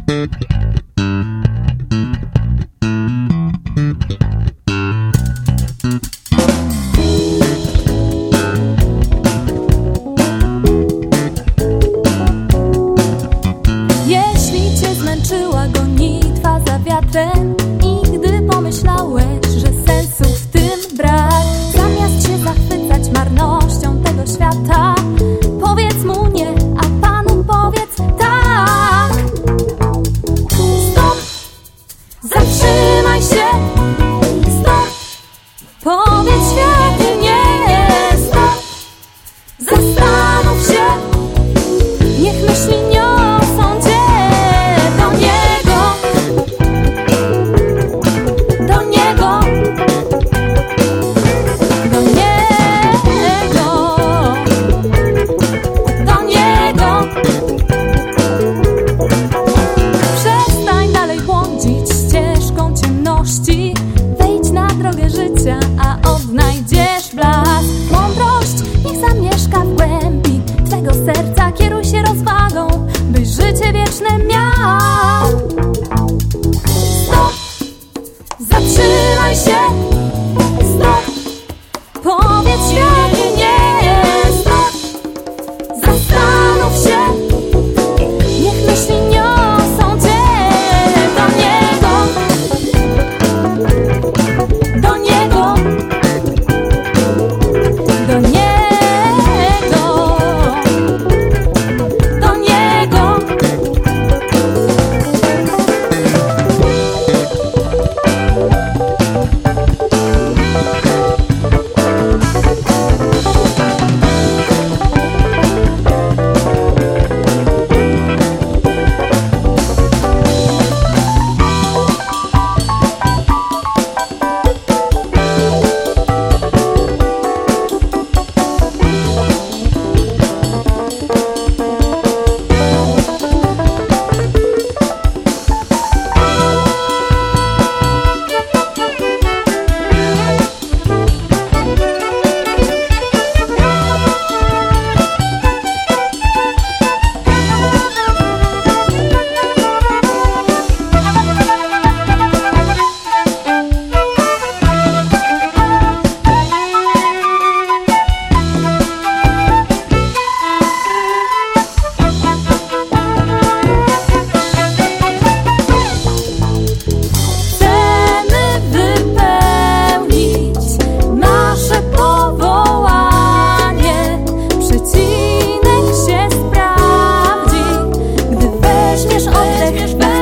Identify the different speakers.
Speaker 1: Jeśli cię zmęczyła gonitwa za wiatrem i gdy pomyślałeś, że sensu w tym brak, zamiast się zachwycać marnością tego świata, powiedz mu nie, a Panu powiedz tak. Stop! Zatrzymaj się! Stop! Powiedz światu nie! Stop! Zastanów się! Niech myśli niosą cię do Niego. Do Niego. Do Niego. Do Niego. Przestań dalej błądzić ścieżką ciemności. Wejdź na drogę życia, a odnajdziesz blask. Mądrość niech zamieszka w głębi twego serca. Kieruj się rozwagą, byś życie wieczne miał. Stop! Zatrzymaj się! Stop! Powiedz światu nie! Stop! Zastanów się! Niech myśli niosą cię do Niego. Do Niego. Do Niego. Do Niego. Oddech